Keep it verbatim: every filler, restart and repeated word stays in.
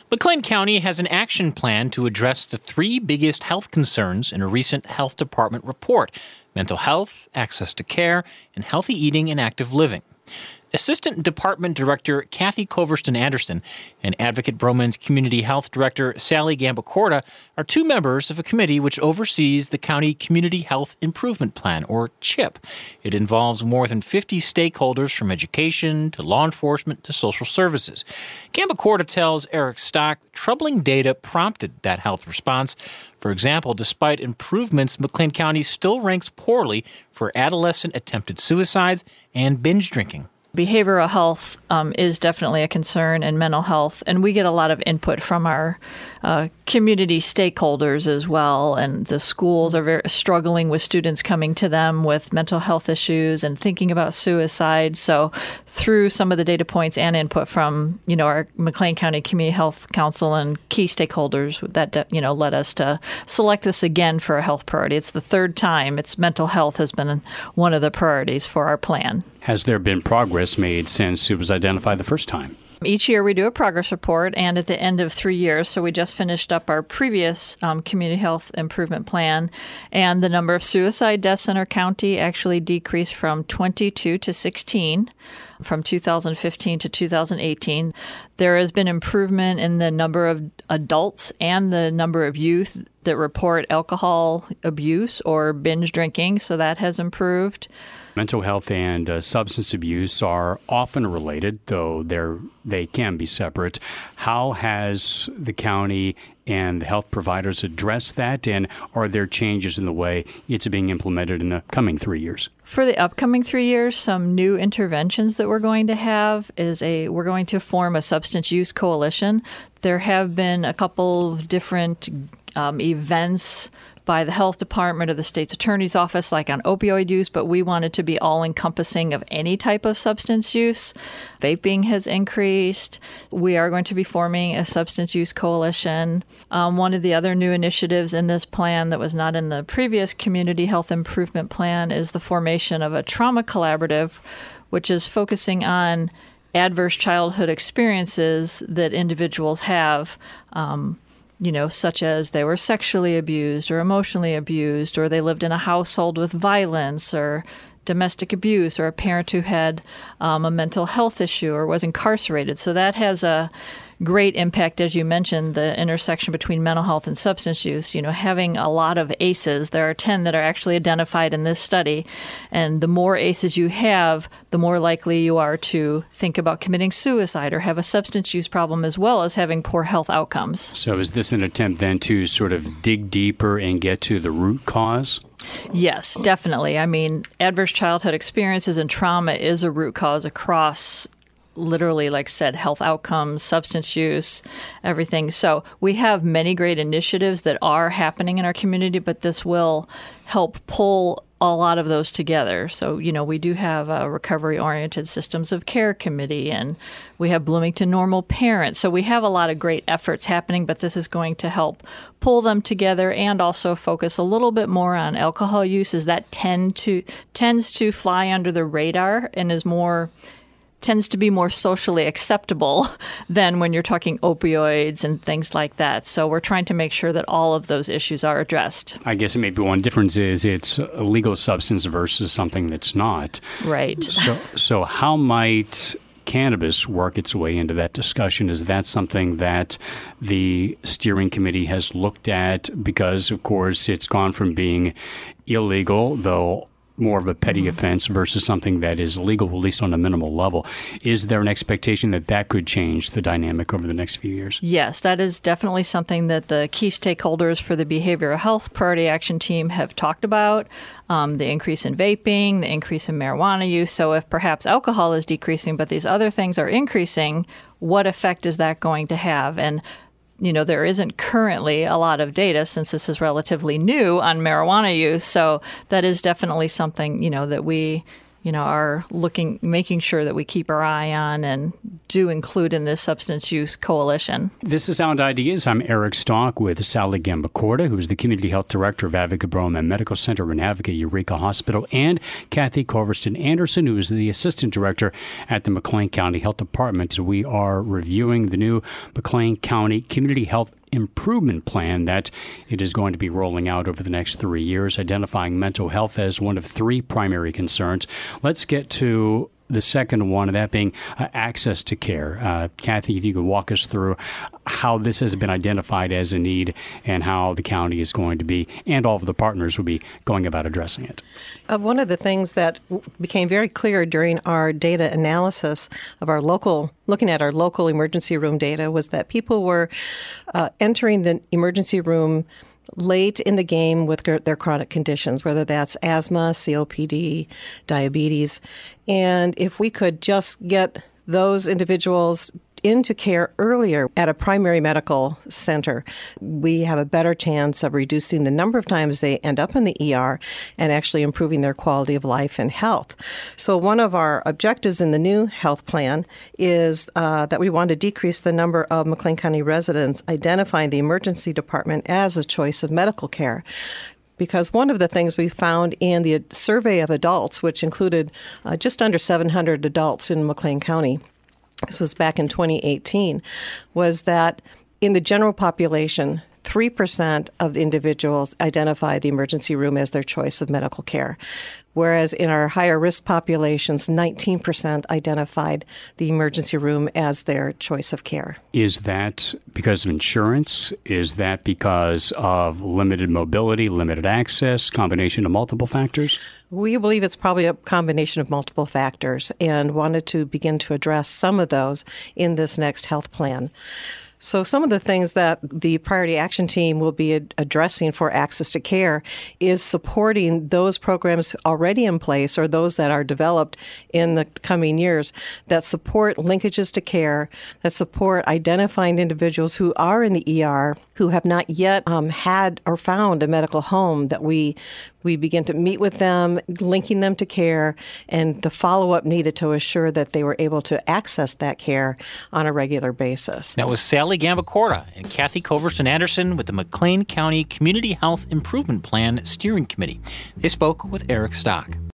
McLean County has an action plan to address the three biggest health concerns in a recent health department report: mental health, access to care, and healthy eating and active living. Assistant Department Director Kathy Coverston Anderson and Advocate Broman's Community Health Director Sally Gambacorta are two members of a committee which oversees the County Community Health Improvement Plan, or CHIP. It involves more than fifty stakeholders from education to law enforcement to social services. Gambacorta tells Eric Stock troubling data prompted that health response. For example, despite improvements, McLean County still ranks poorly for adolescent attempted suicides and binge drinking. Behavioral health um, is definitely a concern, and mental health, and we get a lot of input from our uh, community stakeholders as well, and the schools are very struggling with students coming to them with mental health issues and thinking about suicide. So through some of the data points and input from, you know, our McLean County Community Health Council and key stakeholders, that, you know, led us to select this again for a health priority. It's the third time. It's mental health has been one of the priorities for our plan. Has there been progress made since it was identified the first time? Each year we do a progress report, and at the end of three years, so we just finished up our previous um, community health improvement plan, and the number of suicide deaths in our county actually decreased from twenty-two to sixteen. From two thousand fifteen to two thousand eighteen. There has been improvement in the number of adults and the number of youth that report alcohol abuse or binge drinking, so that has improved. Mental health and uh, substance abuse are often related, though they're, they can be separate. How has the county and the health providers addressed that, and are there changes in the way it's being implemented in the coming three years? For the upcoming three years, some new interventions that we're going to have is a we're going to form a substance use coalition. There have been a couple of different um, events by the health department or the state's attorney's office, like on opioid use, but we wanted to be all-encompassing of any type of substance use. Vaping has increased. We are going to be forming a substance use coalition. Um, one of the other new initiatives in this plan that was not in the previous community health improvement plan is the formation of a trauma collaborative, which is focusing on adverse childhood experiences that individuals have, um, you know, such as they were sexually abused or emotionally abused, or they lived in a household with violence or domestic abuse, or a parent who had um, a mental health issue or was incarcerated. So that has a great impact, as you mentioned, the intersection between mental health and substance use. You know, having a lot of A C Es, there are ten that are actually identified in this study, and the more A C Es you have, the more likely you are to think about committing suicide or have a substance use problem, as well as having poor health outcomes. So is this an attempt then to sort of dig deeper and get to the root cause? Yes, definitely. I mean, adverse childhood experiences and trauma is a root cause across literally, like I said, health outcomes, substance use, everything. So we have many great initiatives that are happening in our community, but this will help pull a lot of those together. So, you know, we do have a recovery-oriented systems of care committee, and we have Bloomington Normal Parents. So we have a lot of great efforts happening, but this is going to help pull them together and also focus a little bit more on alcohol use, as that tend to tends to fly under the radar and is more tends to be more socially acceptable than when you're talking opioids and things like that. So we're trying to make sure that all of those issues are addressed. I guess maybe one difference is it's a legal substance versus something that's not. Right. So, so how might cannabis work its way into that discussion? Is that something that the steering committee has looked at? Because, of course, it's gone from being illegal, though more of a petty mm-hmm. offense, versus something that is legal, at least on a minimal level. Is there an expectation that that could change the dynamic over the next few years? Yes, that is definitely something that the key stakeholders for the Behavioral Health Priority Action Team have talked about. Um, the increase in vaping, the increase in marijuana use. So if perhaps alcohol is decreasing, but these other things are increasing, what effect is that going to have? And you know, there isn't currently a lot of data, since this is relatively new, on marijuana use. So that is definitely something, you know, that we you know, are looking, making sure that we keep our eye on and do include in this substance use coalition. This is Sound Ideas. I'm Eric Stock with Sally Gambacorta, who is the Community Health Director of Advocate Broman Medical Center and Advocate Eureka Hospital, and Kathy Culverston Anderson, who is the Assistant Director at the McLean County Health Department. We are reviewing the new McLean County Community Health Improvement Plan that it is going to be rolling out over the next three years, identifying mental health as one of three primary concerns. Let's get to the second one, that being uh, access to care. Uh, Kathy, if you could walk us through how this has been identified as a need and how the county is going to be, and all of the partners will be going about addressing it. Uh, one of the things that w- became very clear during our data analysis of our local, looking at our local emergency room data, was that people were uh, entering the emergency room late in the game with their chronic conditions, whether that's asthma, C O P D, diabetes. And if we could just get those individuals into care earlier at a primary medical center, we have a better chance of reducing the number of times they end up in the E R and actually improving their quality of life and health. So one of our objectives in the new health plan is uh, that we want to decrease the number of McLean County residents identifying the emergency department as a choice of medical care. Because one of the things we found in the survey of adults, which included uh, just under seven hundred adults in McLean County, this was back in twenty eighteen, was that in the general population, three percent of the individuals identify the emergency room as their choice of medical care, whereas in our higher risk populations, nineteen percent identified the emergency room as their choice of care. Is that because of insurance? Is that because of limited mobility, limited access, combination of multiple factors? We believe it's probably a combination of multiple factors and wanted to begin to address some of those in this next health plan. So some of the things that the Priority Action Team will be ad- addressing for access to care is supporting those programs already in place or those that are developed in the coming years that support linkages to care, that support identifying individuals who are in the E R who have not yet um, had or found a medical home, that we we begin to meet with them, linking them to care, and the follow-up needed to assure that they were able to access that care on a regular basis. That was Sally Gambacorta and Kathy Culverston Anderson with the McLean County Community Health Improvement Plan Steering Committee. They spoke with Eric Stock.